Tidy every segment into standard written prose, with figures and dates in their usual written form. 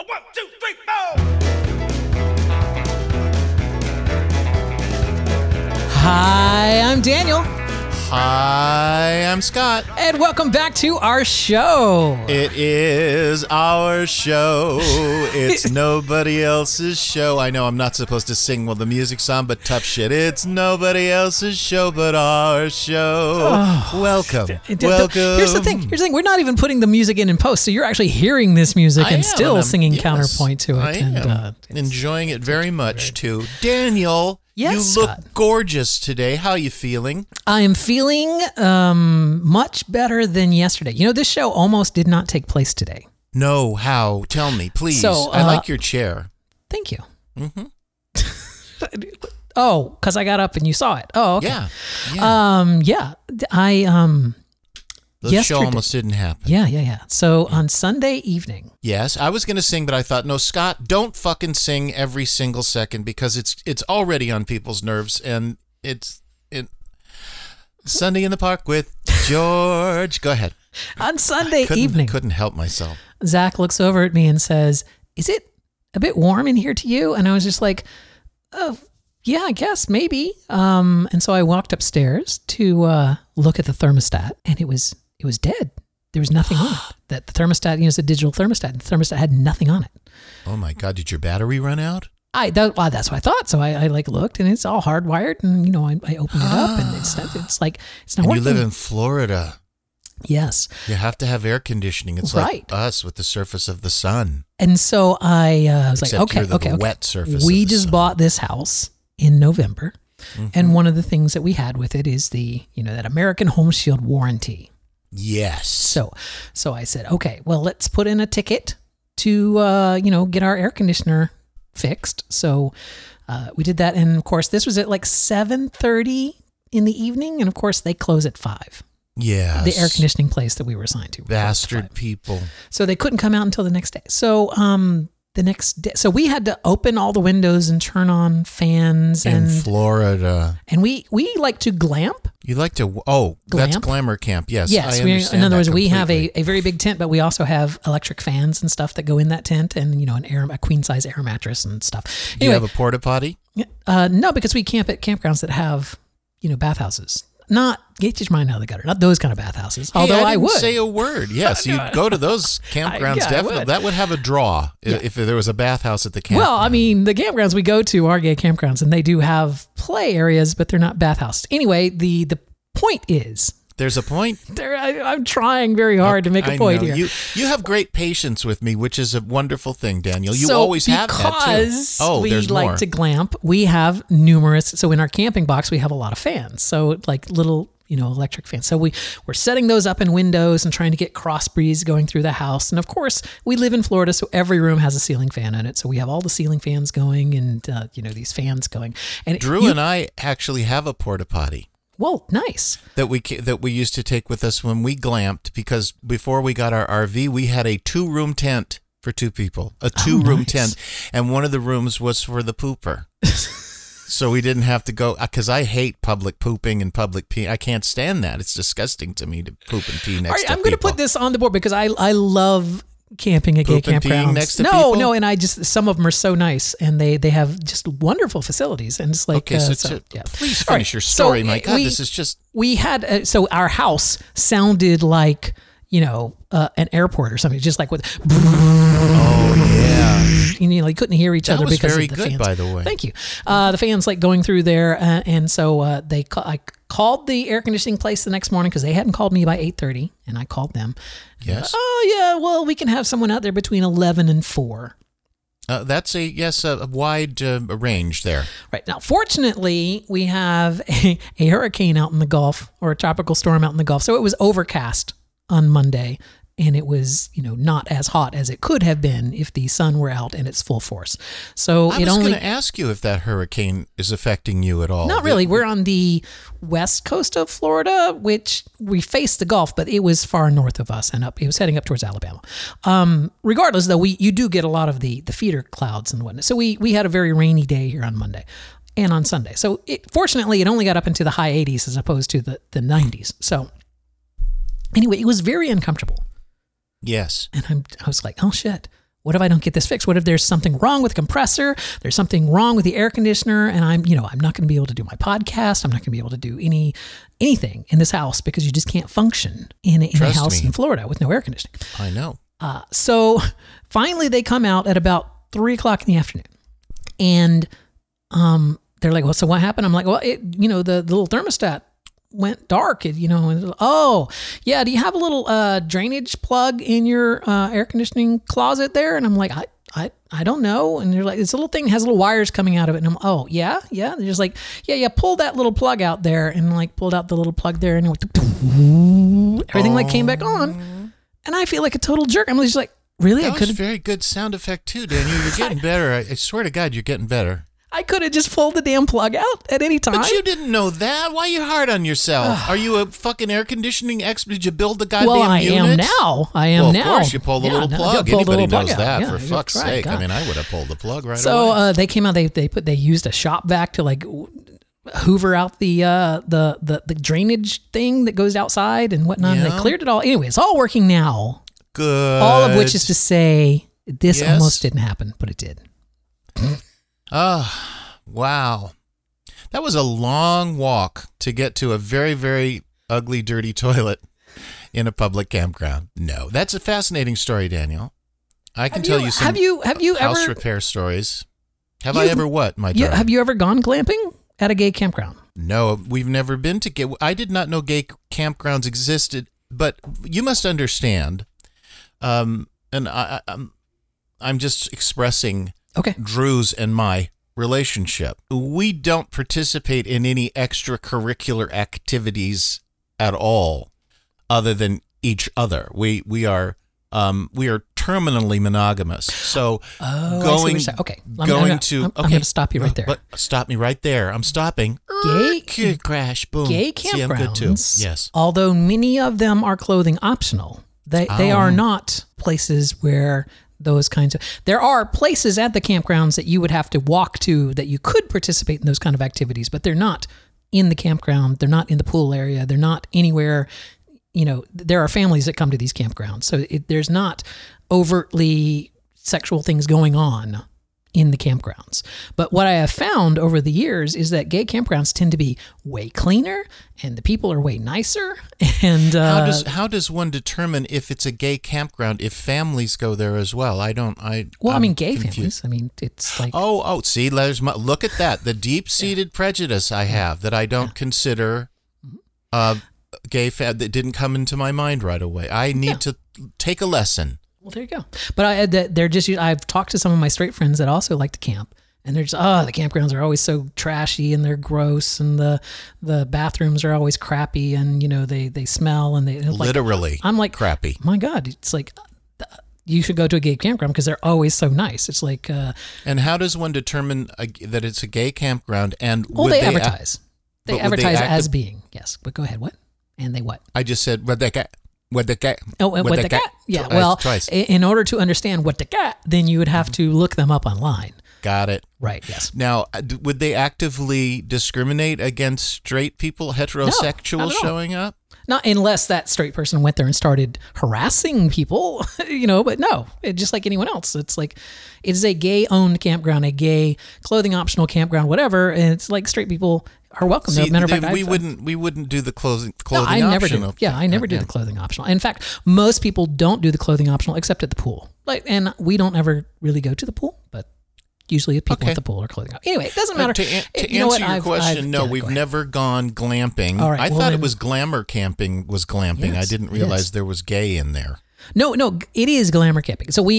1, 2, 3, 4. Hi, I'm Daniel. Hi, I'm Scott. And welcome back to our show. It is our show. It's nobody else's show. I know I'm not supposed to sing while the music's on, but tough shit. It's nobody else's show but our show. Welcome. Here's the thing. We're not even putting the music in post, so you're actually hearing this music and still singing counterpoint to it. I am enjoying it very much, too. Daniel. Yes, you look Scott. Gorgeous today. How are you feeling? I am feeling much better than yesterday. You know, this show almost did not take place today. No, how? Tell me, please. So, I like your chair. Thank you. Mm-hmm. Oh, because I got up and you saw it. Oh, okay. Yeah. The show almost didn't happen. Yeah. So on Sunday evening. Yes, I was going to sing, but I thought, no, Scott, don't fucking sing every single second because it's already on people's nerves, and it's Sunday in the Park with George. Go ahead. On Sunday evening. Couldn't help myself. Zach looks over at me and says, "Is it a bit warm in here to you?" And I was just like, "Oh, yeah, I guess maybe." And so I walked upstairs to look at the thermostat, and it was dead. There was nothing on it. That the thermostat, it's a digital thermostat, and the thermostat had nothing on it. Oh my God! Did your battery run out? That's what I thought. So I looked, and it's all hardwired, and I opened it up, and it's not and working. You live in Florida. Yes. You have to have air conditioning. It's right. like us with the surface of the sun. And so I was Except like, okay. wet surface. We of the just sun. bought this house in November, and one of the things that we had with it is the that American Home Shield warranty. Yes. So I said, okay, well, let's put in a ticket to get our air conditioner fixed. So we did that, and of course, this was at like 7:30 in the evening, and of course, they close at 5. Yes. The air conditioning place that we were assigned to. Bastard people. So they couldn't come out until the next day. So the next day, so we had to open all the windows and turn on fans in Florida. And we like to glamp. You like to that's glamour camp. Yes. Yes. I understand in other words, we have completely. a very big tent, but we also have electric fans and stuff that go in that tent, and a queen size air mattress and stuff. Do you have a porta potty? No, because we camp at campgrounds that have bathhouses. Not get your mind out of the gutter. Not those kind of bathhouses. Hey, although I would say a word. Yes, you'd go to those campgrounds. Definitely, that would have a draw if there was a bathhouse at the campground. Well, I mean, the campgrounds we go to are gay campgrounds, and they do have play areas, but they're not bathhouses. Anyway, the point is. There's a point. I'm trying very hard to make a point here. You have great patience with me, which is a wonderful thing, Daniel. You always have that too. Because we there's like more. to glamp, we have numerous. So in our camping box, we have a lot of fans. So like little, electric fans. So we're setting those up in windows and trying to get cross breeze going through the house. And of course, we live in Florida, so every room has a ceiling fan in it. So we have all the ceiling fans going, and these fans going. And Drew and I actually have a porta potty. Well, nice. That we used to take with us when we glamped, because before we got our RV, we had a 2-room tent for 2 people, a 2-room tent, and one of the rooms was for the pooper. So we didn't have to go, because I hate public pooping and public peeing. I can't stand that. It's disgusting to me to poop and pee next to people. I'm going to put this on the board because I love camping at gay campgrounds. Next to people? No, and some of them are so nice, and they have just wonderful facilities, and it's like okay. Please finish your story. My God, this is just. We had so our house sounded like an airport or something, just like with. Oh yeah. You couldn't hear each other because very of the good, fans. by the way. Thank you. The fans like going through there, and so I called the air conditioning place the next morning because they hadn't called me by 8:30, and I called them. Yes. Oh yeah, well we can have someone out there between 11 and 4. That's a wide range there. Right. Now, fortunately, we have a hurricane out in the Gulf, or a tropical storm out in the Gulf. So it was overcast on Monday, and it was, not as hot as it could have been if the sun were out in its full force. So I was going to ask you if that hurricane is affecting you at all. Not really. We're on the west coast of Florida, which we face the Gulf, but it was far north of us and up. It was heading up towards Alabama. Regardless, though, you do get a lot of the feeder clouds and whatnot. So we had a very rainy day here on Monday and on Sunday. So fortunately, it only got up into the high 80s as opposed to the 90s. So anyway, it was very uncomfortable. Yes. And I was like, oh shit. What if I don't get this fixed? What if there's something wrong with the compressor? There's something wrong with the air conditioner, and I'm not going to be able to do my podcast. I'm not going to be able to do anything in this house because you just can't function in a house in Florida with no air conditioning. I know. So finally, they come out at about 3:00 in the afternoon, and they're like, "Well, so what happened?" I'm like, "Well, the little thermostat went dark. Oh, yeah. Do you have a little drainage plug in your air conditioning closet there?" And I'm like, I don't know. And they're like, this little thing has little wires coming out of it. And I'm, oh, yeah. They're just like, yeah, pull that little plug out there. And like pulled out the little plug there, and it went, everything like came back on. And I feel like a total jerk. I'm just like, really? That was a very good sound effect too, Daniel. You're getting better. I swear to God, you're getting better. I could have just pulled the damn plug out at any time. But you didn't know that. Why are you hard on yourself? Are you a fucking air conditioning expert? Did you build the goddamn unit? Well, I am now. Well, of course, you pull the little plug. Anybody knows that, Yeah, for fuck's sake. God. I mean, I would have pulled the plug right away. So they came out, they used a shop vac to like hoover out the drainage thing that goes outside and whatnot. Yeah. And they cleared it all. Anyway, it's all working now. Good. All of which is to say, this almost didn't happen, but it did. Wow. That was a long walk to get to a very, very ugly, dirty toilet in a public campground. No, that's a fascinating story, Daniel. I can tell you some have you house ever, repair stories. Have I ever what, my darling? Have you ever gone glamping at a gay campground? No, we've never been to gay. I did not know gay campgrounds existed, but you must understand, and I'm just expressing Drew's and my relationship. We don't participate in any extracurricular activities at all, other than each other. We are terminally monogamous. So I'm going to stop you right there. Stop me right there. I'm stopping. Gay crash. Boom. Gay See, I'm good too. campgrounds. Yes. Although many of them are clothing optional, they are not places where those kinds of. There are places at the campgrounds that you would have to walk to that you could participate in those kind of activities, but they're not in the campground. They're not in the pool area. They're not anywhere. There are families that come to these campgrounds, so there's not overtly sexual things going on in the campgrounds. But what I have found over the years is that gay campgrounds tend to be way cleaner, and the people are way nicer. And how does one determine if it's a gay campground if families go there as well? Gay families. I mean, it's like see, look at that, the deep-seated prejudice I have that I don't consider gay that didn't come into my mind right away. I need to take a lesson. Well, there you go. But I've talked to some of my straight friends that also like to camp, and they're just, the campgrounds are always so trashy and they're gross, and the bathrooms are always crappy, and they smell, and they literally. I'm like, crappy. My God, it's like you should go to a gay campground because they're always so nice. It's like. And how does one determine that it's a gay campground? And they advertise. They advertise as being, yes. But go ahead. What? And they what? I just said what the cat. What the cat? Oh, what the cat? Yeah. Well, twice. In order to understand what the cat, then you would have to look them up online. Got it. Right. Yes. Now, would they actively discriminate against straight people, heterosexuals showing up? Not unless that straight person went there and started harassing people, but no, just like anyone else. It's like, it is a gay-owned campground, a gay clothing-optional campground, whatever, and it's like straight people are welcome. See, matter of fact, we wouldn't do the clothing I never optional. do. Yeah, I never do the clothing optional. In fact, most people don't do the clothing optional except at the pool. And we don't ever really go to the pool, but usually people at the pool are clothing optional. Anyway, it doesn't matter. To answer your question, we've never gone glamping. All right, I thought it was glamour camping was glamping. Yes, I didn't realize there was gay in there. No, it is glamour camping. So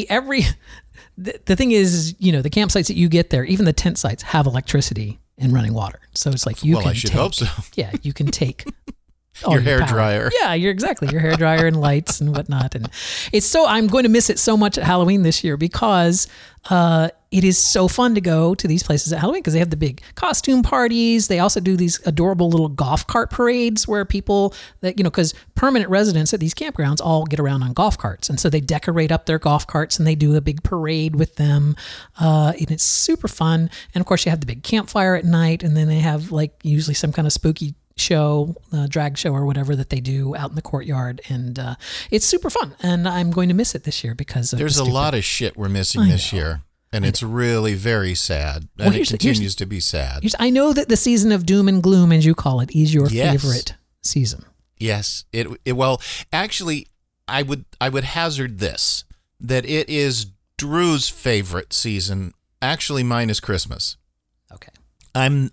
the thing is, the campsites that you get there, even the tent sites, have electricity and running water. So it's like I should hope so. Yeah, you can take your hair dryer. Yeah, your hair dryer and lights and whatnot. And I'm going to miss it so much at Halloween this year because it is so fun to go to these places at Halloween because they have the big costume parties. They also do these adorable little golf cart parades where people because permanent residents at these campgrounds all get around on golf carts. And so they decorate up their golf carts and they do a big parade with them. And it's super fun. And of course you have the big campfire at night, and then they have usually some kind of spooky show, drag show or whatever that they do out in the courtyard. And it's super fun. And I'm going to miss it this year because of there's a lot of shit we're missing this year. And it's really very sad. And it continues to be sad. I know that the season of doom and gloom, as you call it, is your favorite season. Yes. Well, actually, I would hazard this, that it is Drew's favorite season. Actually, mine is Christmas. Okay. I'm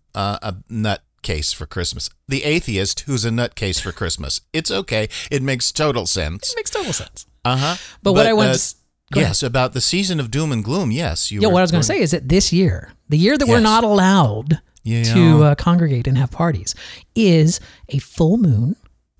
a nutcase for Christmas. The atheist who's a nutcase for Christmas. It's okay. It makes total sense. It makes total sense. Uh-huh. But what I want to... Yes, about the season of doom and gloom, yes. What I was going to say is that this year, the year that we're not allowed to congregate and have parties, is a full moon.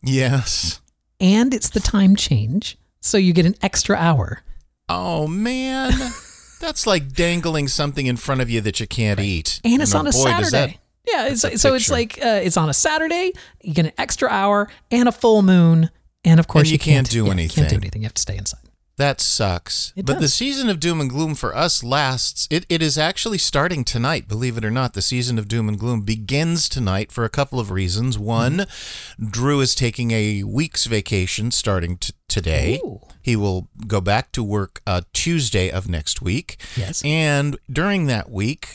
Yes. And it's the time change, so you get an extra hour. Oh, man. That's like dangling something in front of you that you can't eat. And it's on a Saturday. It's like it's on a Saturday, you get an extra hour and a full moon, and of course you can't do anything. Can't do anything. You have to stay inside. That sucks. But the season of doom and gloom for us lasts. It is actually starting tonight, believe it or not. The season of doom and gloom begins tonight for a couple of reasons. One, Drew is taking a week's vacation starting today. Ooh. He will go back to work Tuesday of next week. Yes. And during that week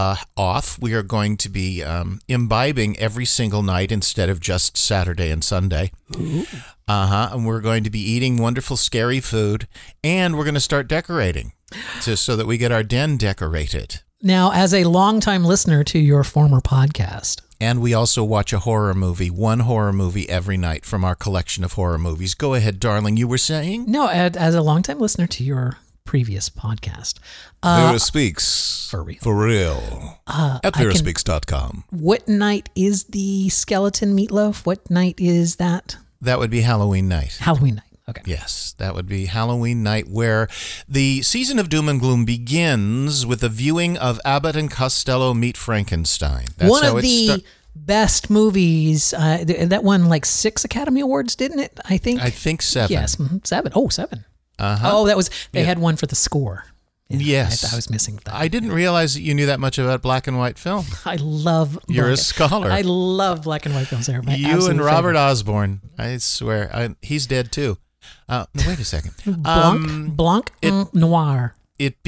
off, we are going to be imbibing every single night instead of just Saturday and Sunday. Ooh. And we're going to be eating wonderful, scary food, and we're going to start decorating so that we get our den decorated. Now, as a longtime listener to your former podcast. And we also watch a horror movie, one horror movie every night from our collection of horror movies. Go ahead, darling, you were saying? No, as a longtime listener to your previous podcast. Vera Speaks. For real. For real. At veraspeaks.com. What night is the skeleton meatloaf? What night is that? That would be Halloween night. Halloween night. Okay. Yes, that would be Halloween night, where the season of doom and gloom begins with a viewing of Abbott and Costello Meet Frankenstein. That's one of the best movies. That won like 6 Academy Awards, didn't it? I think 7. Yes, 7. Oh, 7. Uh-huh. Oh, that was they had one for the score. Yeah, yes. I was missing that. I didn't realize that you knew that much about black and white film. I love You're a scholar. I love black and white films. They're my you and Robert favorite. Osborne. I swear. He's dead too. No, wait a second. Blanc Noir. It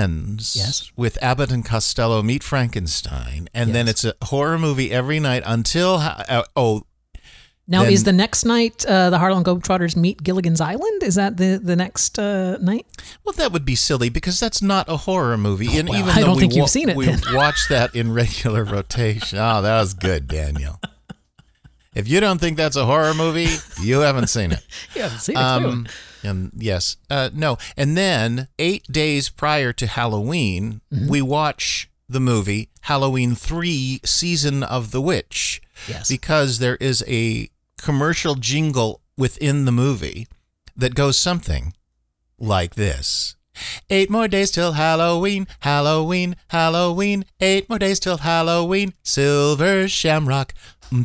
begins with Abbott and Costello Meet Frankenstein, and then it's a horror movie every night until... Now, is the next night the Harlem Globetrotters meet Gilligan's Island? Is that the next night? Well, that would be silly because that's not a horror movie. And even I don't think you've seen it. We watched that in regular rotation. Oh, that was good, Daniel. If you don't think that's a horror movie, you haven't seen it. You haven't seen it, too. And yes, no. And then 8 days prior to Halloween, we watch the movie Halloween 3: Season of the Witch. Yes. Because there is a commercial jingle within the movie that goes something like this. 8 more days till Halloween, Halloween, Halloween. 8 more days till Halloween, Silver Shamrock. I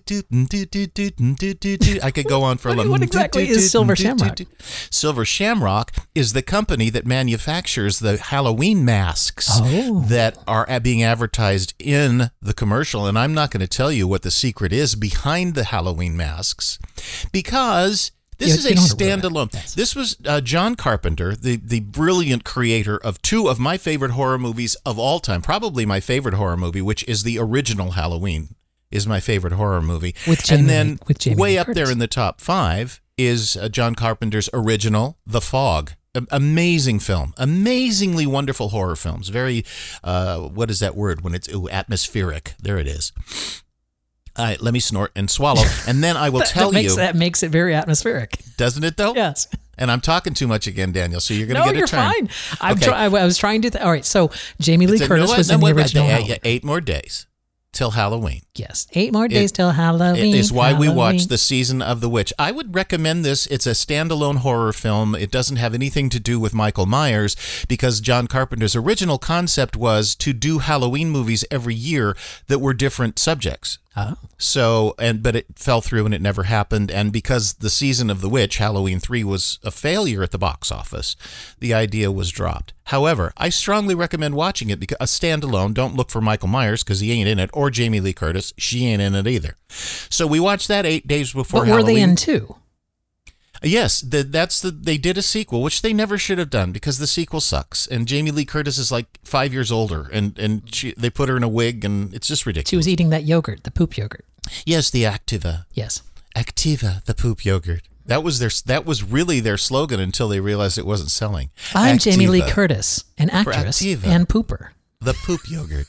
could go on for a long time. What exactly is Silver Shamrock? Silver Shamrock is the company that manufactures the Halloween masks that are being advertised in the commercial. And I'm not going to tell you what the secret is behind the Halloween masks because this is a standalone. Yes. This was John Carpenter, the brilliant creator of 2 of my favorite horror movies of all time. Probably my favorite horror movie, which is the original Halloween. Is my favorite horror movie. With Jamie way up Curtis. there in the top 5 is John Carpenter's original, The Fog. Amazing film. Amazingly wonderful horror films. Very, what is that word when it's atmospheric? There it is. All right, let me snort and swallow, and then I will tell you. That makes it very atmospheric. Doesn't it, though? Yes. And I'm talking too much again, Daniel, so you're going to get a turn. No, you're fine. I was trying to... all right, so Jamie Lee Curtis was in the original Halloween. 8 more days. Till Halloween. Yes. 8 more days till Halloween. It is why we watch The Season of the Witch. I would recommend this. It's a standalone horror film. It doesn't have anything to do with Michael Myers because John Carpenter's original concept was to do Halloween movies every year that were different subjects. Oh. So, but it fell through and it never happened. And because the season of The Witch, Halloween 3, was a failure at the box office, the idea was dropped. However, I strongly recommend watching it because a standalone. Don't look for Michael Myers because he ain't in it, or Jamie Lee Curtis. She ain't in it either. So we watched that 8 days before But Halloween. were they in 2? Yes, they did a sequel, which they never should have done because the sequel sucks. And Jamie Lee Curtis is like 5 years older, and they put her in a wig, and it's just ridiculous. She was eating that yogurt, the poop yogurt. Yes, the Activa. Yes. Activa, the poop yogurt. That was really their slogan until they realized it wasn't selling. I'm Activa, Jamie Lee Curtis, an actress Activa. and pooper. The poop yogurt.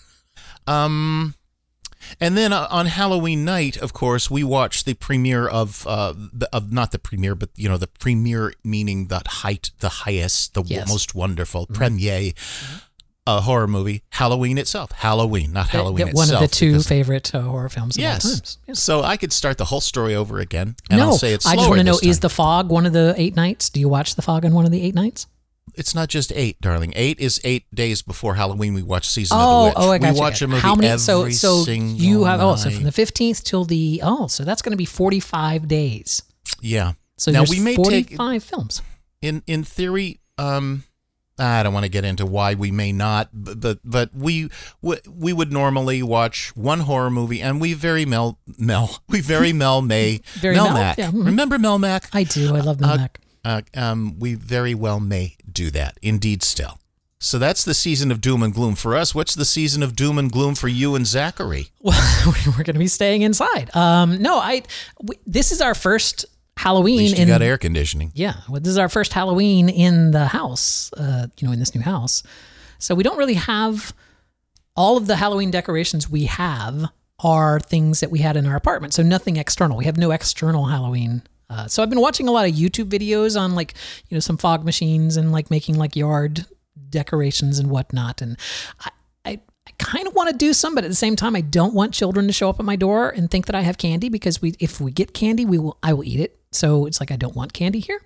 And then on Halloween night, of course, we watched the premiere of not the premiere, but the premiere meaning the highest, Yes. most wonderful premiere horror movie, Halloween itself. Halloween, not Halloween itself. One of the 2 because- favorite horror films of all times. Yes. So I could start the whole story over again, and I'll say it's slower I just want to know, this time. is The Fog one of the 8 nights? Do you watch The Fog on one of the 8 nights? It's not just 8, darling. 8 is 8 days before Halloween. We watch Season of the Witch. I got we watch a movie How many? every So single you have night. so from the 15th till the so that's going to be 45 days. Yeah. So Now, there's we may 45 films. In theory, I don't want to get into why we may not, but we would normally watch one horror movie, and we very Mel may Very Melmac. yeah, mhm. Remember Melmac? I do. I love Melmac. We very well may do that. Indeed, still. So that's the season of doom and gloom for us. What's the season of doom and gloom for you and Zachary? Well, we're going to be staying inside. This is our first Halloween. At least you got air conditioning. Yeah, well, this is our first Halloween in the house. In this new house, so we don't really have all of the Halloween decorations we have are things that we had in our apartment. So nothing external. We have no external Halloween. So I've been watching a lot of YouTube videos on some fog machines and making yard decorations and whatnot. And I kind of want to do some, but at the same time, I don't want children to show up at my door and think that I have candy because if we get candy, I will eat it. So it's I don't want candy here.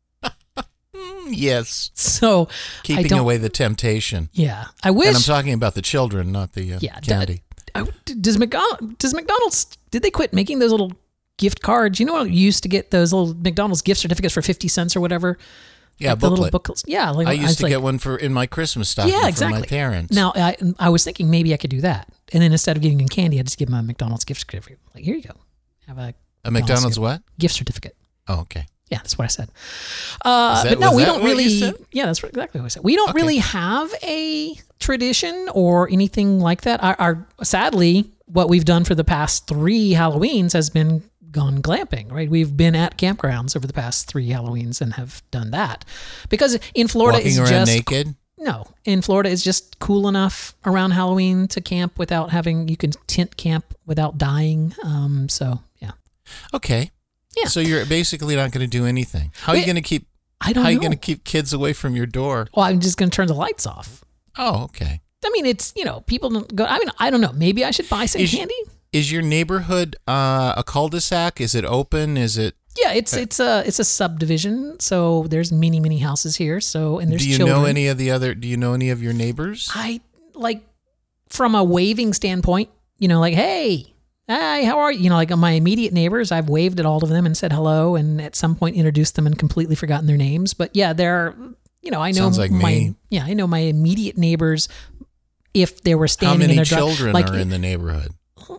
Yes. So keeping away the temptation. Yeah, I wish. And I'm talking about the children, not the candy. Does McDonald's did they quit making those little gift cards? You know what you used to get those little McDonald's gift certificates for 50 cents or whatever? Yeah, the little booklets. Yeah, I used to get one in my Christmas stocking for my parents. Now I was thinking maybe I could do that, and then instead of giving them candy, I just give them a McDonald's gift certificate. Here you go, have a McDonald's what? Gift certificate. Oh, okay. Yeah, that's what I said. But no, we don't really. Yeah, that's exactly what I said. We don't really have a tradition or anything like that. Our sadly, what we've done for the past 3 Halloweens has been gone glamping. Right, we've been at campgrounds over the past 3 Halloweens and have done that because in Florida Walking is around just naked. No, in Florida it's just cool enough around Halloween to camp without having. You can tent camp without dying. So yeah. Okay. Yeah. So you're basically not going to do anything. How are you going to keep? I don't know. How are you going to keep kids away from your door? Well, I'm just going to turn the lights off. Oh, okay. I mean, it's people don't go. I mean, I don't know. Maybe I should buy some candy. Is your neighborhood a cul-de-sac? Is it open? Is it? Yeah, it's a subdivision. So there's many houses here. So and there's. Do you children. know any of the other? Do you know any of your neighbors? I from a waving standpoint. Hey. Hi, how are you? My immediate neighbors, I've waved at all of them and said hello, and at some point introduced them and completely forgotten their names. But yeah, they're, I know Sounds like me. Yeah, I know my immediate neighbors. If they were standing in their How many children are in the neighborhood?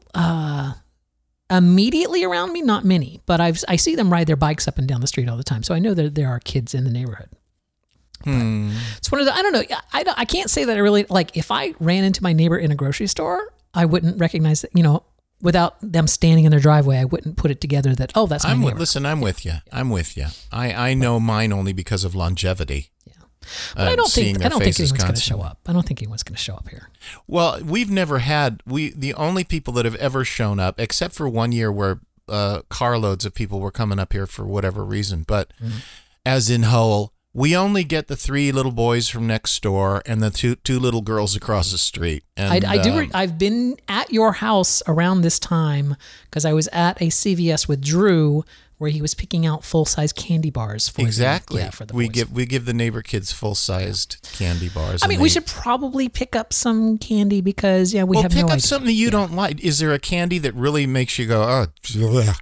Immediately around me, not many, but I see them ride their bikes up and down the street all the time. So I know that there are kids in the neighborhood. It's one of the, I don't know. I can't say that I really if I ran into my neighbor in a grocery store, I wouldn't recognize that, without them standing in their driveway, I wouldn't put it together that, oh, that's my neighbor. Listen, I'm with you. I'm with you. I know mine only because of longevity. Yeah. But I don't think anyone's going to show constantly. up. I don't think anyone's going to show up here. Well, we've never had, the only people that have ever shown up, except for one year where carloads of people were coming up here for whatever reason, but as in whole, we only get the 3 little boys from next door and the two little girls across the street. And I've been at your house around this time because I was at a CVS with Drew where he was picking out full-size candy bars for exactly. for the we boys. give the neighbor kids full-sized candy bars. I mean, we should probably pick up some candy because we have no idea. Pick up something that you don't like. Is there a candy that really makes you go, oh, bleh?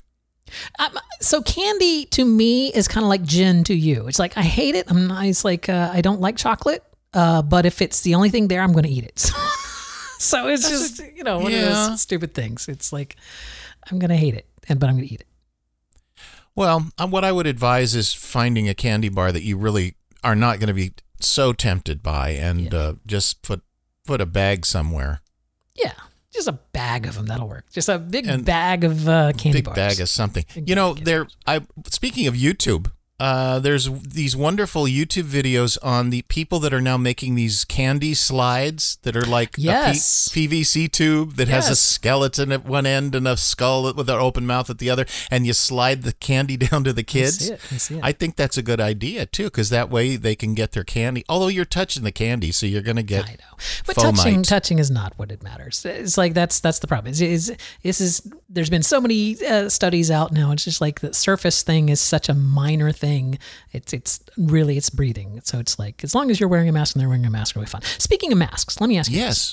So candy to me is kind of like gin to you. It's like I hate it. It's like I don't like chocolate, but if it's the only thing there, I'm going to eat it. So it's just one of those stupid things. It's like I'm going to hate it, but I'm going to eat it. Well, what I would advise is finding a candy bar that you really are not going to be so tempted by, and just put a bag somewhere. Yeah. Just a bag of them, that'll work. Just a big bag of candy bars. Big bag of something. Speaking of YouTube, there's these wonderful YouTube videos on the people that are now making these candy slides that are like a PVC tube that has a skeleton at one end and a skull with an open mouth at the other, and you slide the candy down to the kids. I see it. I think that's a good idea too, because that way they can get their candy. Although you're touching the candy, so you're going to get. I know, but touching is not what it matters. It's like that's the problem. There's been so many studies out now. It's just like the surface thing is such a minor thing. It's breathing. So it's like as long as you're wearing a mask and they're wearing a mask, it'll be fun. Speaking of masks, let me ask you. Yes.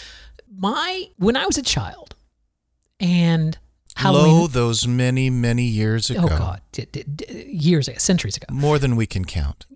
When I was a child, and Halloween, those many years ago. Oh God, years ago, centuries ago. More than we can count.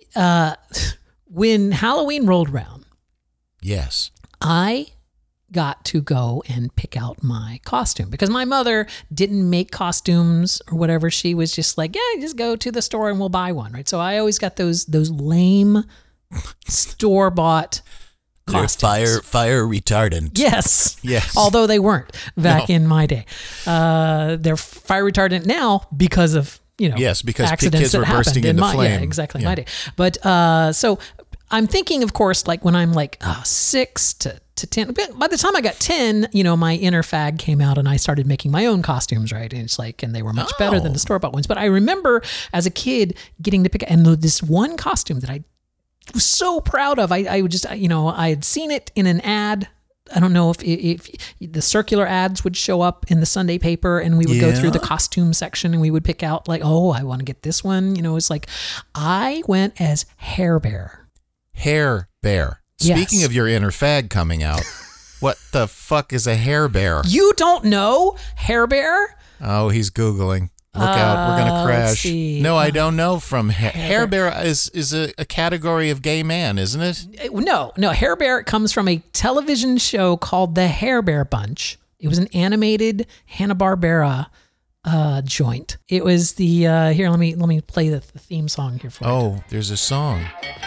When Halloween rolled around, yes, I got to go and pick out my costume because my mother didn't make costumes or whatever. She was just like, just go to the store and we'll buy one, right? So I always got those lame store-bought costumes. Fire retardant. Yes. Yes. Although they weren't back in my day. They're fire retardant now because of, because accidents kids that were happened bursting in into my flame. Yeah, exactly, my day. But so I'm thinking, of course, like when I'm like 6 to 10. By the time I got 10, my inner fag came out and I started making my own costumes, right? And it's like, and they were much better than the store-bought ones. But I remember as a kid getting to pick, and this one costume that I was so proud of. I would just, I had seen it in an ad. I don't know if the circular ads would show up in the Sunday paper, and we would go through the costume section and we would pick out like, oh, I want to get this one. It's like I went as Hair Bear. Hair Bear. Yes. Speaking of your inner fag coming out, what the fuck is a hair bear? You don't know Hair Bear? Oh, he's Googling. Look out, we're going to crash. No, I don't know from Hair Bear is a category of gay man, isn't it? No. Hair Bear comes from a television show called The Hair Bear Bunch. It was an animated Hanna-Barbera joint. It was the here. Let me play the theme song here for you. Oh, there's a song.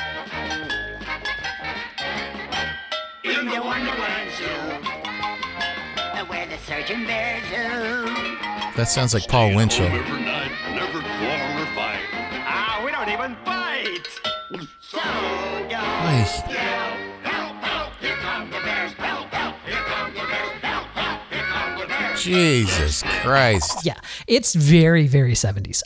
In the Wonderland Zoo, where the surgeon bears zoo. That sounds like Paul Winchell. Every night, never quarrel or fight. We don't even fight. So go. Help, help, here come the bears. Help, help, here come the bears. Help, help, here come the bears. Jesus Christ. Yeah, it's very, very 70s.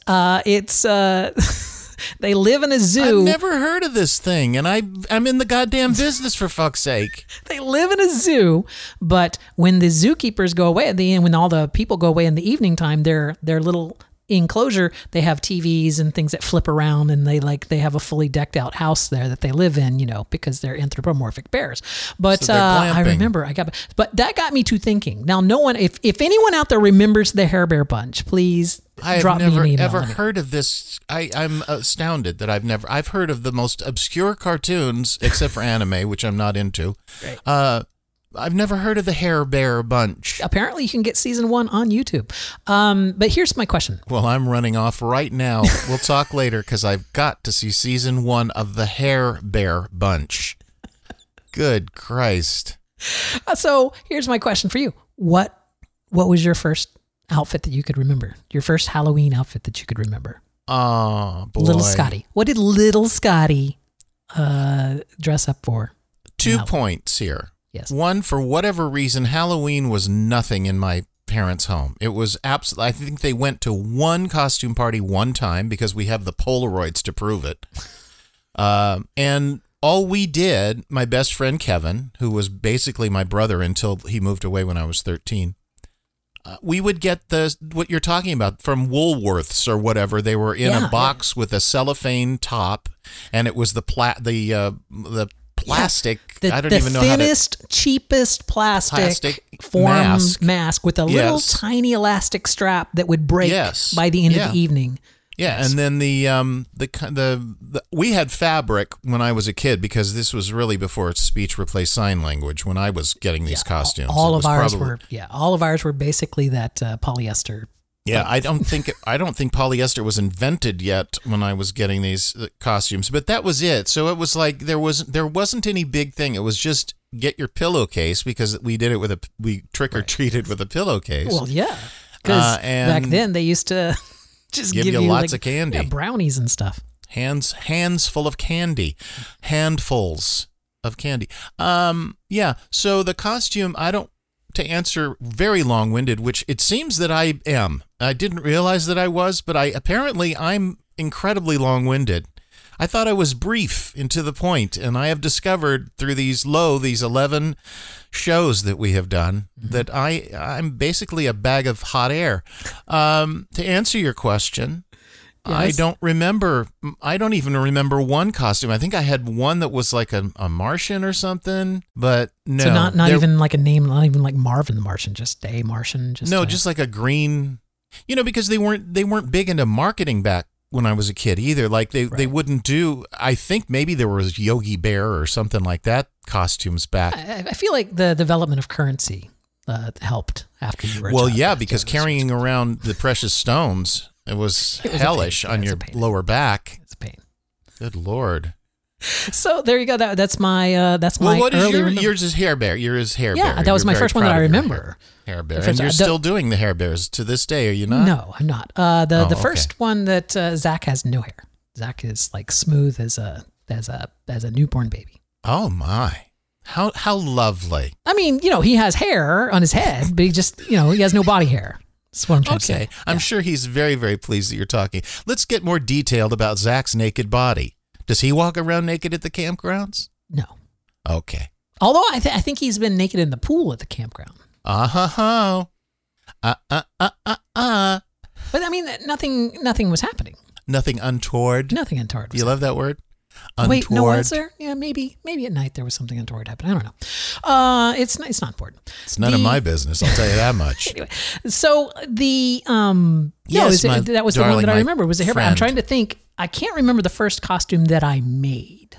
They live in a zoo. I've never heard of this thing, and I'm in the goddamn business, for fuck's sake. They live in a zoo, but when the zookeepers go away at the end, when all the people go away in the evening time, their little enclosure, they have TVs and things that flip around, and they have a fully decked out house there that they live in, because they're anthropomorphic bears. But So they're I glamping. remember but that got me to thinking. Now, no one, if anyone out there remembers the Hair Bear Bunch, please drop me an email. Ever heard of this. I'm astounded that I've heard of the most obscure cartoons, except for anime, which I'm not into. Right. I've never heard of the Hair Bear Bunch. Apparently, you can get season 1 on YouTube. But here's my question. Well, I'm running off right now. We'll talk later because I've got to see season 1 of the Hair Bear Bunch. Good Christ. So here's my question for you. What was your first outfit that you could remember? Your first Halloween outfit that you could remember? Oh, boy. Little Scotty. What did Little Scotty dress up for? 2 points here. Yes. One, for whatever reason, Halloween was nothing in my parents' home. It was absolutely, I think they went to one costume party one time because we have the Polaroids to prove it. And all we did, my best friend Kevin, who was basically my brother until he moved away when I was 13, We would get what you're talking about from Woolworths or whatever. They were in a box with a cellophane top, and it was the plastic. I don't even know how to. The thinnest, cheapest plastic form mask with a little tiny elastic strap that would break by the end of the evening. Yeah, and then the we had fabric when I was a kid, because this was really before speech replaced sign language when I was getting these costumes. All of ours were basically that polyester. Yeah, I don't think polyester was invented yet when I was getting these costumes, but that was it. So it was like there wasn't any big thing. It was just get your pillowcase, because we did it we trick or treated with a pillowcase. Well, yeah, because back then they used to just give you lots of candy, brownies and stuff. Hands full of candy, handfuls of candy. So the costume, to answer very long-winded, which it seems that I am. I didn't realize that I was, but I'm incredibly long-winded. I thought I was brief and to the point, and I have discovered through these 11 shows that we have done that I'm basically a bag of hot air. To answer your question, I don't even remember one costume. I think I had one that was like a Martian or something, but no. So not even like a name, not even like Marvin the Martian, just a Martian. Just like a green, because they weren't big into marketing back when I was a kid either. Like they wouldn't do, I think maybe there was Yogi Bear or something like that costumes back. I feel like the development of currency helped after you were a child. Because carrying around the precious stones, it was hellish on your lower back. It's a pain. Good Lord. So there you go. That's my what is early yours is Hair Bear. Yours is Hair Bear. Yeah, that was my first one that I remember. Hair Bear. And you're still doing the Hair Bears to this day, are you not? No, I'm not. The first one that Zach has no hair. Zach is like smooth as a newborn baby. Oh my. How lovely. I mean, he has hair on his head, but he just, he has no body hair. That's what I'm trying to say. I'm sure he's very, very pleased that you're talking. Let's get more detailed about Zach's naked body. Does he walk around naked at the campgrounds? No. Okay. Although I think he's been naked in the pool at the campground. But I mean, nothing was happening. Nothing untoward? Nothing untoward. You love that word? Untoward. Wait, no, was there? Yeah, maybe at night there was something untoward happening. I don't know. It's not important. It's none of my business. I'll tell you that much. Anyway, so the that was the one that I remember was the hair. I'm trying to think. I can't remember the first costume that I made.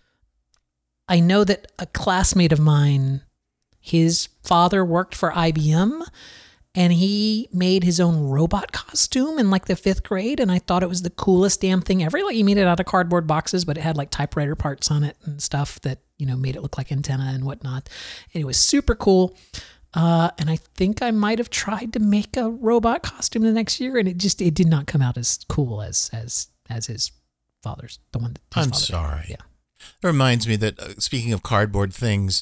I know that a classmate of mine, his father worked for IBM. And he made his own robot costume in like the 5th grade. And I thought it was the coolest damn thing ever. Like, he made it out of cardboard boxes, but it had like typewriter parts on it and stuff that, made it look like antenna and whatnot. And it was super cool. And I think I might have tried to make a robot costume the next year. And it did not come out as cool as his father's, the one that his I'm father sorry. did. Yeah. It reminds me that speaking of cardboard things,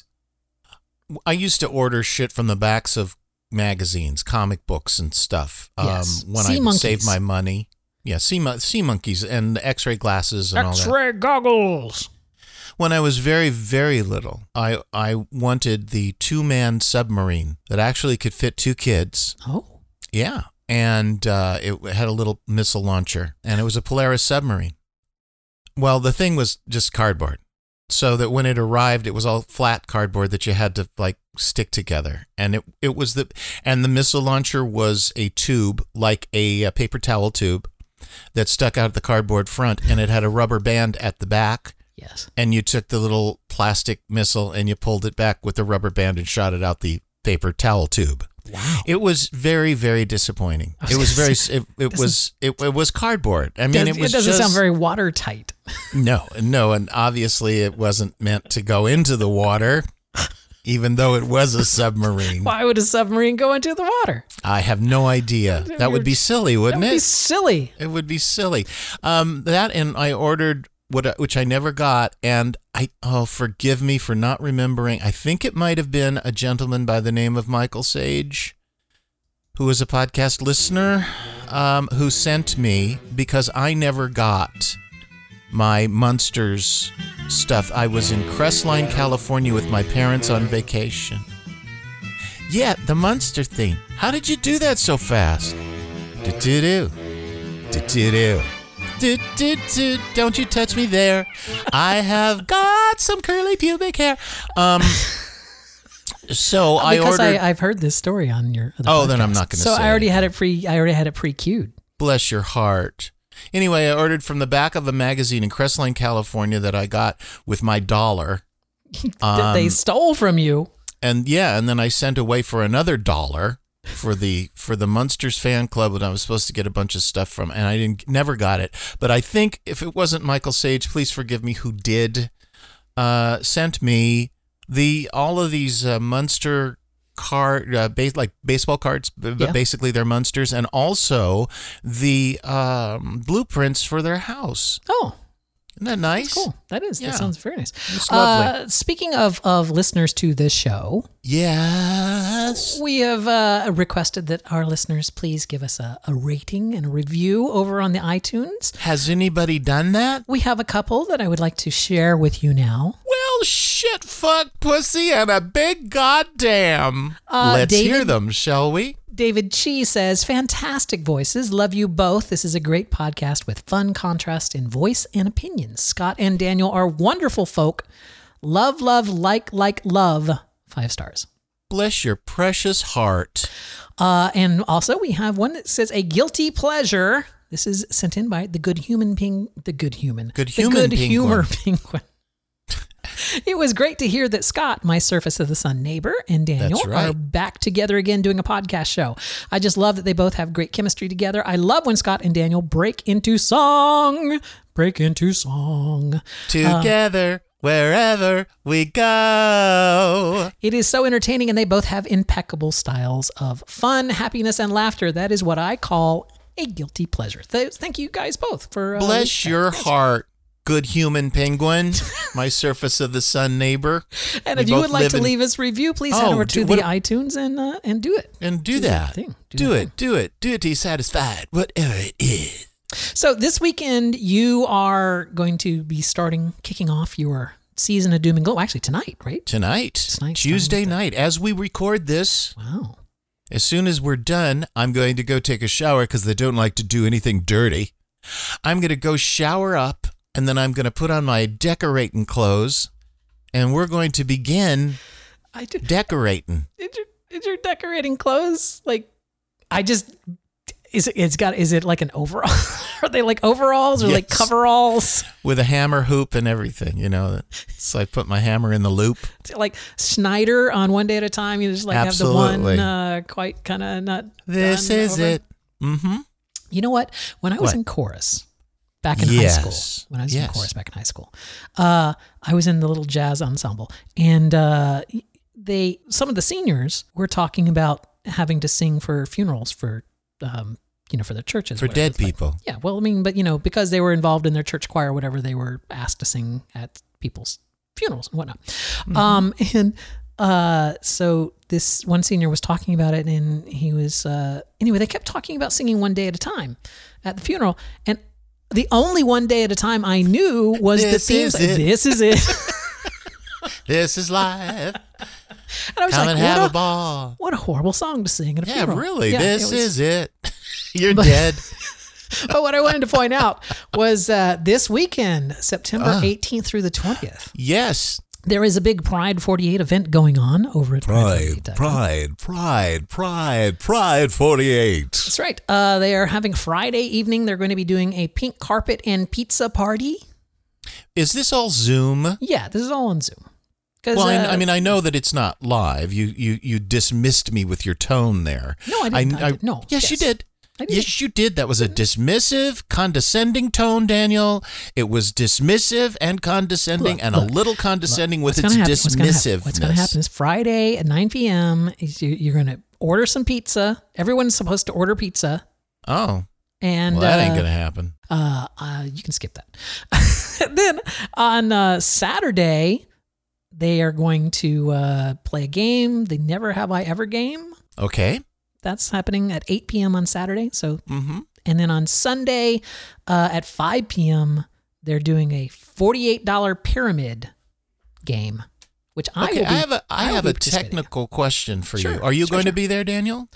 I used to order shit from the backs of magazines, comic books and stuff. Yes. When I would save my money. Yeah, sea monkeys and X-ray glasses and all that. X-ray goggles. When I was very, very little, I wanted the 2-man submarine that actually could fit 2 kids. Oh. Yeah. And it had a little missile launcher, and it was a Polaris submarine. Well, the thing was just cardboard. So that when it arrived, it was all flat cardboard that you had to like stick together. And it was the missile launcher was a tube, like a paper towel tube that stuck out the cardboard front, and it had a rubber band at the back. Yes. And you took the little plastic missile and you pulled it back with the rubber band and shot it out the paper towel tube. Wow. It was very, very disappointing. It was very. It was cardboard. I mean, it doesn't sound very watertight. No, and obviously it wasn't meant to go into the water, even though it was a submarine. Why would a submarine go into the water? I have no idea. That would be silly, wouldn't it? That would be silly. It would be silly. That, and I ordered which I never got, and forgive me for not remembering. I think it might have been a gentleman by the name of Michael Sage, who is a podcast listener, who sent me, because I never got my Munsters stuff. I was in Crestline, California with my parents on vacation. Yeah, the Munster theme. How did you do that so fast? Do-do-do. Do-do-do. Do-do-do. Don't you touch me there. I have got some curly pubic hair. So I Because ordered. I've heard this story on your other Oh, then podcast. I'm not gonna So say I already it. had it I already had it pre-queued. Bless your heart. Anyway, I ordered from the back of a magazine in Crestline, California that I got with my dollar. That they stole from you. And then I sent away for another $1 for the Munsters fan club that I was supposed to get a bunch of stuff from, and I never got it. But I think if it wasn't Michael Sage, please forgive me, who did, sent me all of these Munster card, like baseball cards, but Yeah. basically they're Munsters, and also the blueprints for their house. Oh, Isn't that nice? cool. That is. Yeah. That sounds very nice. It's lovely. Speaking of listeners to this show, Yes. we have requested that our listeners please give us a rating and a review over on the iTunes. Has anybody done that? We have a couple that I would like to share with you now. Well, shit, fuck, pussy, and a big goddamn. Let's David- hear them, shall we? David Chi says, fantastic voices. Love you both. This is a great podcast with fun contrast in voice and opinions. Scott and Daniel are wonderful folk. Love, like, love. 5 stars. Bless your precious heart. And also we have one that says a guilty pleasure. This is sent in by the good humor penguin. It was great to hear that Scott, my Surface of the Sun neighbor, and Daniel That's right. are back together again doing a podcast show. I just love that they both have great chemistry together. I love when Scott and Daniel break into song. Together, wherever we go. It is so entertaining, and they both have impeccable styles of fun, happiness, and laughter. That is what I call a guilty pleasure. Thank you guys both for Bless your heart, good human penguin, my Surface of the Sun neighbor. And We if you both would like live to in- leave us a review, please head Oh, over to what- the iTunes and do it. And do Do the that. thing. Do Do the it. Do it till you're satisfied, whatever it is. So this weekend, you are going to be kicking off your season of Doom and Gloom. Actually, tonight, right? Tonight, Tonight's Tuesday time. night, as we record this. Wow. As soon as we're done, I'm going to go take a shower because they don't like to do anything dirty. I'm going to go shower up, and then I'm going to put on my decorating clothes, and we're going to begin decorating. Is your decorating clothes like? Is it like an overall? Are they like overalls or like Yes. coveralls? With a hammer hoop and everything, So I put my hammer in the loop. Like Schneider on One Day at a Time. You just like Absolutely. have the one quite kind of not. This done is over. it. Mm-hmm. You know what? When I was What? in chorus back in high Yes. school, Yes. I was in the little jazz ensemble, and some of the seniors were talking about having to sing for funerals for the churches. For whatever. dead It's like- people. yeah, well, I mean, but because they were involved in their church choir or whatever, they were asked to sing at people's funerals and whatnot. So this one senior was talking about it, and he was anyway. They kept talking about singing One Day at a Time at the funeral, and the only One Day at a Time I knew was This the theme. is it. This is it. This is life. And I was Come like, and have a ball. what a horrible song to sing at a Yeah, funeral. really. Yeah, This it was- is it. You're dead. But what I wanted to point out was this weekend, September 18th through the 20th, Yes. there is a big Pride 48 event going on over at Pride 48. That's right. They are having Friday evening. They're going to be doing a pink carpet and pizza party. Is this all Zoom? Yeah, this is all on Zoom. Well, I mean, I know that it's not live. You dismissed me with your tone there. No, I didn't. No. Yes, you did. I did. Yes, you did. That was a dismissive, condescending tone, Daniel. It was dismissive and condescending, and a little condescending with its dismissiveness. What's going to happen is Friday at 9 p.m. You're going to order some pizza. Everyone's supposed to order pizza. Oh, And well, that ain't going to happen. you can skip that. Then on Saturday, they are going to play a game, the Never Have I Ever game. Okay. That's happening at 8 p.m. on Saturday. So, Mm-hmm. and then on Sunday at 5 p.m., they're doing a $48 pyramid game, which I Okay, will be. I have will a be participating in. technical question for you. Sure, Are you sure, going to sure. be there, Daniel?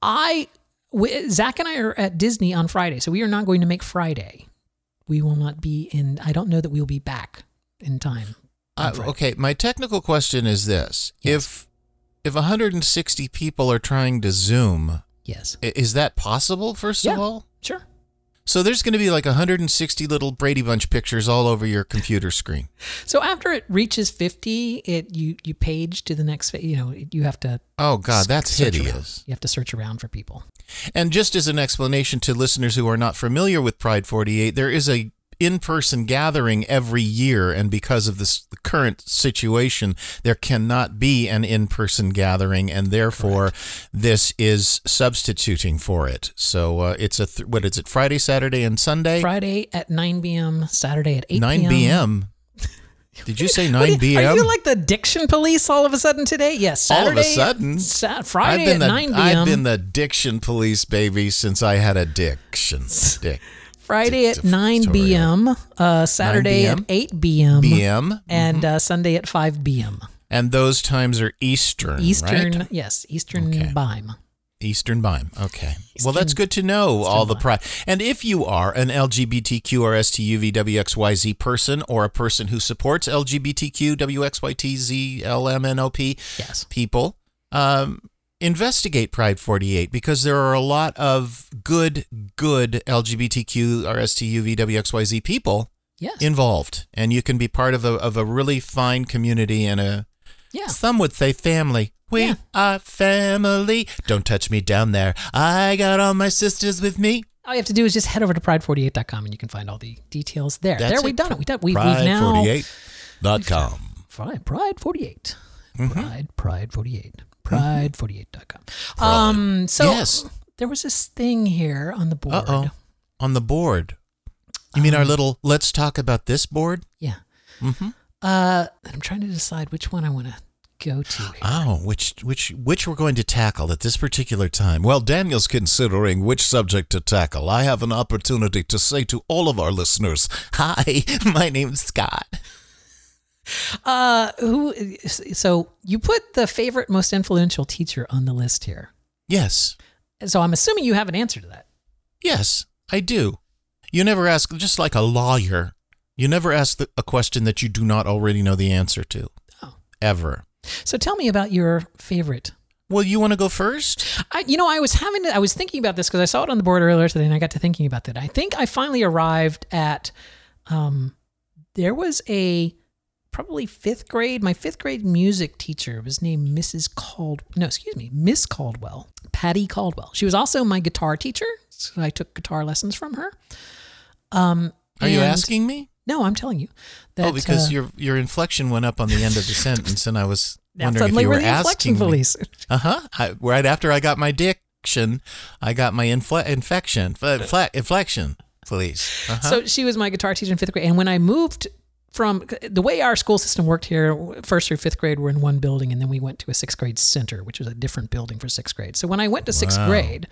Zach and I are at Disney on Friday, so we are not going to make Friday. We will not be in. I don't know that we will be back in time. on Friday. Okay, my technical question is this: Yes. if 160 people are trying to Zoom, Yes. is that possible? First of Yeah. all, Sure. so there's going to be like 160 little Brady Bunch pictures all over your computer screen. So after it reaches 50, you page to the next. You have to. Oh God, that's search hideous. around. You have to search around for people. And just as an explanation to listeners who are not familiar with Pride 48, there is a in-person gathering every year, and because of the current situation, there cannot be an in-person gathering, and therefore this is substituting for it. So it's what is it? Friday, Saturday, and Sunday. Friday at 9 p.m. Saturday at 8 9 p.m. Did you say 9 p.m.? Are you like the diction police all of a sudden today? Yes. All of a Saturday, sudden? Friday at 9 p.m. I've been the diction police, baby, since I had a diction. Friday at 9 Sorry. p.m., Saturday 9 at 8 p.m., p.m. and Sunday at 5 p.m. And those times are Eastern, Eastern, right? yes, Eastern Okay. Bime. Eastern Bime. Okay. Well, that's good to know, all the pride. And if you are an LGBTQ or STUVWXYZ person, or a person who supports LGBTQ, WXYTZ, LMNOP Yes. people, investigate Pride 48, because there are a lot of good LGBTQ or STUVWXYZ people Yes. involved. And you can be part of a really fine community and some would say family. We are family. Don't touch me down there. I got all my sisters with me. All you have to do is just head over to pride48.com and you can find all the details there. We've done it. We've now Pride48.com. Pride 48. Pride 48. Pride48.com. So Yes. there was this thing here on the board. Uh-oh. On the board. You mean our little let's talk about this board? Yeah. Mm-hmm. I'm trying to decide which one I want to go to here. Oh, which we're going to tackle at this particular time. Well, Daniel's considering which subject to tackle. I have an opportunity to say to all of our listeners, hi, my name's Scott. So you put the favorite most influential teacher on the list here. Yes. So I'm assuming you have an answer to that. Yes, I do. You never ask, just like a lawyer, you never ask a question that you do not already know the answer to. Oh. Ever. So tell me about your favorite. Well, you want to go first? I was thinking about this because I saw it on the board earlier today and I got to thinking about that. I think I finally arrived at, there was probably my fifth grade music teacher was named Miss Caldwell, Patty Caldwell. She was also my guitar teacher. So I took guitar lessons from her. Are you asking me? No, I'm telling you. That, because your inflection went up on the end of the sentence, and I was wondering if suddenly you we're were the inflection asking me. police. Right after I got my diction, I got my inflection police. So she was my guitar teacher in fifth grade. And when I moved from the way our school system worked here, first through fifth grade, we're in one building, and then we went to a sixth grade center, which was a different building for sixth grade. So when I went to sixth grade,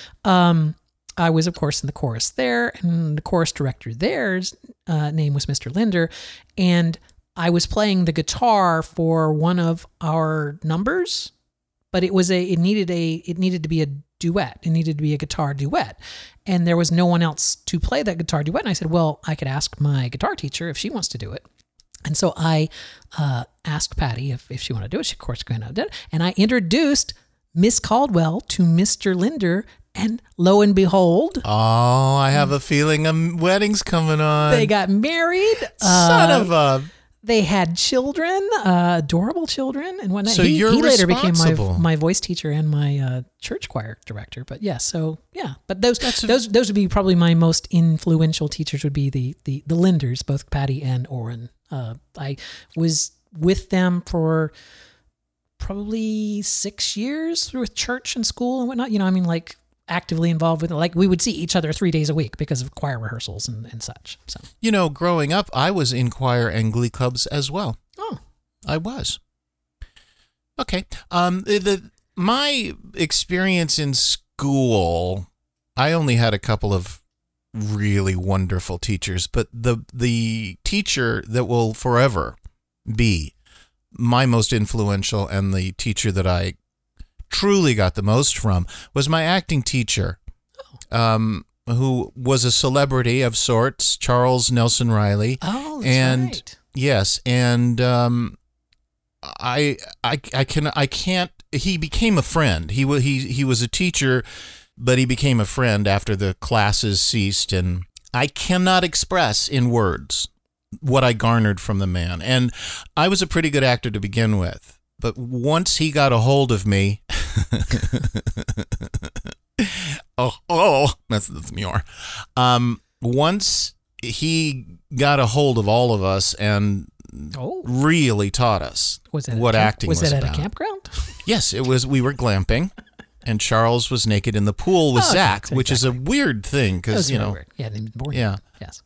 I was, of course, in the chorus there, and the chorus director there's name was Mr. Linder, and I was playing the guitar for one of our numbers, but it needed to be a duet. It needed to be a guitar duet, and there was no one else to play that guitar duet. And I said, well, I could ask my guitar teacher if she wants to do it. And so I asked Patty if she wanted to do it. She, of course, did it, and I introduced Miss Caldwell to Mr. Linder. And lo and behold, I have a feeling a wedding's coming on. they got married. Son of a... They had children, adorable children, and whatnot. So he you're later became responsible. my voice teacher and my church choir director. But but those would be probably my most influential teachers. Would be the Linders, both Patty and Orrin. I was with them for probably 6 years with church and school and whatnot. Actively involved with it. Like we would see each other 3 days a week because of choir rehearsals and such. So growing up, I was in choir and glee clubs as well. Oh, I was. Okay. My experience in school, I only had a couple of really wonderful teachers, but the teacher that will forever be my most influential and the teacher that I truly got the most from was my acting teacher, who was a celebrity of sorts, Charles Nelson Riley. Oh, that's right. Yes, and I can't. He became a friend. He was a teacher, but he became a friend after the classes ceased, and I cannot express in words what I garnered from the man. And I was a pretty good actor to begin with, but once he got a hold of me, that's more. Once he got a hold of all of us and really taught us what acting was about. Was that at a campground? Yes, it was. We were glamping, and Charles was naked in the pool with Zach, exactly. which is a weird thing because Weird. Yeah, they bored yeah. Yes.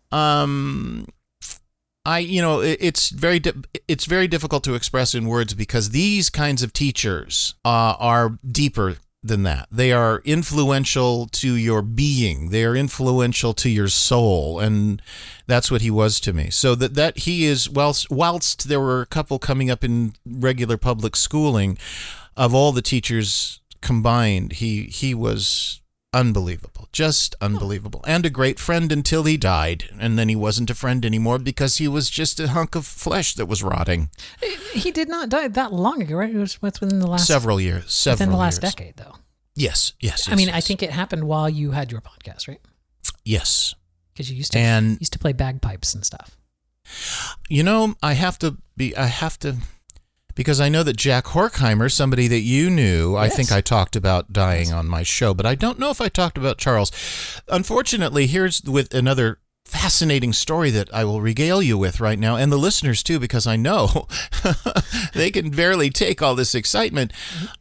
It's very difficult to express in words because these kinds of teachers are deeper than that. They are influential to your being. They are influential to your soul, and that's what he was to me. So that he is, whilst there were a couple coming up in regular public schooling, of all the teachers combined, he was unbelievable, just unbelievable, and a great friend until he died, and then he wasn't a friend anymore because he was just a hunk of flesh that was rotting. He did not die that long ago, right? It was within the last several years. Within the last decade, though. Yes. I mean, I think it happened while you had your podcast, right? Yes. Because you used to play bagpipes and stuff. I have to, because I know that Jack Horkheimer, somebody that you knew, yes. I think I talked about dying on my show, but I don't know if I talked about Charles. Unfortunately, here's with another fascinating story that I will regale you with right now, and the listeners too, because I know they can barely take all this excitement.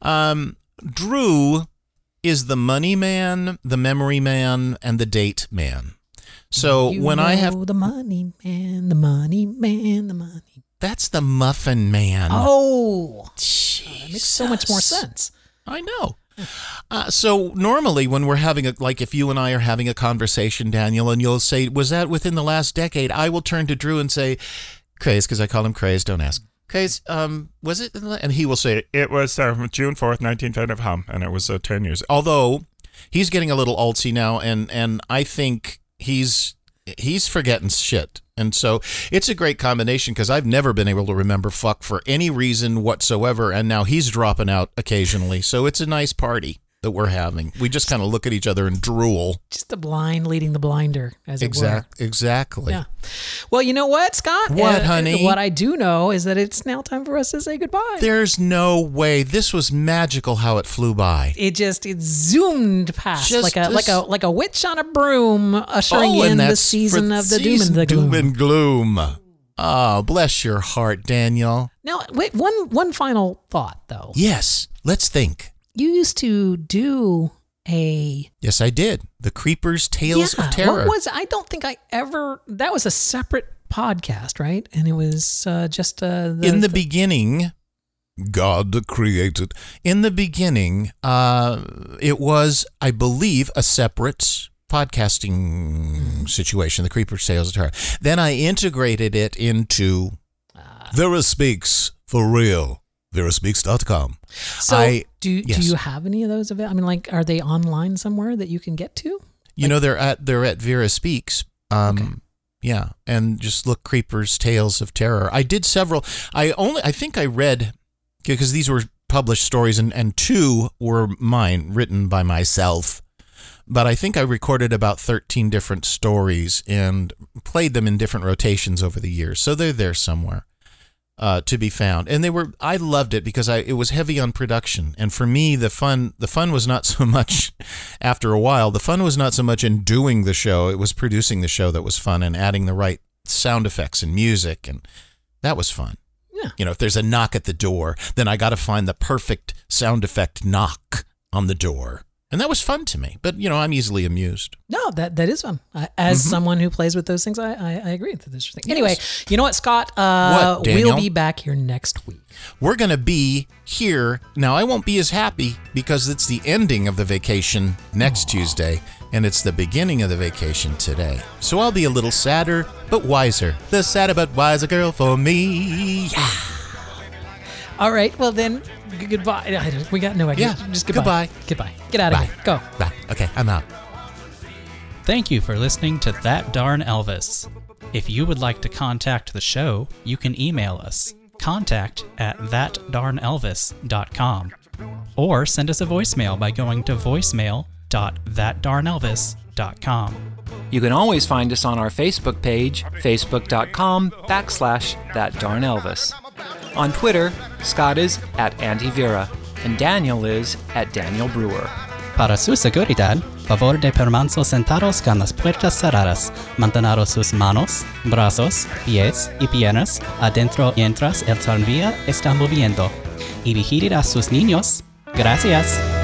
Drew is the money man, the memory man, and the date man. So I have the money man, the money man, the money. That's the muffin man. Oh, Jesus. That makes so much more sense. I know. So normally when we're having if you and I are having a conversation, Daniel, and you'll say, was that within the last decade? I will turn to Drew and say, Craze, because I call him Craze, don't ask. Craze, was it? And he will say, it was June 4th, 1955, and it was 10 years. Although he's getting a little altsy now, and I think he's forgetting shit. And so it's a great combination because I've never been able to remember fuck for any reason whatsoever, and now he's dropping out occasionally. So it's a nice party that we're having. We just kind of look at each other and drool. Just the blind leading the blinder, as it were. Exactly. Yeah. Well, you know what, Scott? What, honey? What I do know is that it's now time for us to say goodbye. There's no way. This was magical how it flew by. It zoomed past like a witch on a broom, ushering in the season of the doom and the gloom. Doom and gloom. Oh, bless your heart, Daniel. Now, wait, one final thought, though. Yes, let's think. You used to do a... Yes, I did. The Creepers Tales of Terror. What was... I don't think I ever... That was a separate podcast, right? And it was just... In the beginning, God created... In the beginning, it was, I believe, a separate podcasting situation, The Creepers Tales of Terror. Then I integrated it into Vera Speaks for Real. VeraSpeaks.com. So, do you have any of those available? I mean, are they online somewhere that you can get to? They're at Vera Speaks. Okay. Yeah, and just look Creepers Tales of Terror. I did several. I think I read, because these were published stories, and two were mine, written by myself. But I think I recorded about 13 different stories and played them in different rotations over the years. So they're there somewhere. To be found, and I loved it because it was heavy on production, and for me the fun was not so much. After a while, the fun was not so much in doing the show; it was producing the show that was fun, and adding the right sound effects and music, and that was fun. Yeah, if there's a knock at the door, then I got to find the perfect sound effect knock on the door. And that was fun to me, but I'm easily amused. No, that is fun. As someone who plays with those things, I agree with this thing. Anyway, you know what, Scott? What, Daniel? We'll be back here next week. We're going to be here. Now, I won't be as happy because it's the ending of the vacation next Tuesday, and it's the beginning of the vacation today. So I'll be a little sadder, but wiser. The sadder but wiser girl for me. Yeah. All right. Well, then, goodbye. We got no idea. Yeah. Just goodbye. Goodbye. Get out of here. Go. Bye. Okay, I'm out. Thank you for listening to That Darn Elvis. If you would like to contact the show, you can email us, contact@thatdarnelvis.com, or send us a voicemail by going to voicemail.thatdarnelvis.com. You can always find us on our Facebook page, facebook.com/thatdarnelvis. On Twitter, Scott is @AntiVera, and Daniel is @DanielBrewer. Para su seguridad, favor de permanecer sentados con las puertas cerradas, manteniendo sus manos, brazos, pies y piernas adentro mientras el tranvía está moviendo, y vigilar a sus niños. Gracias.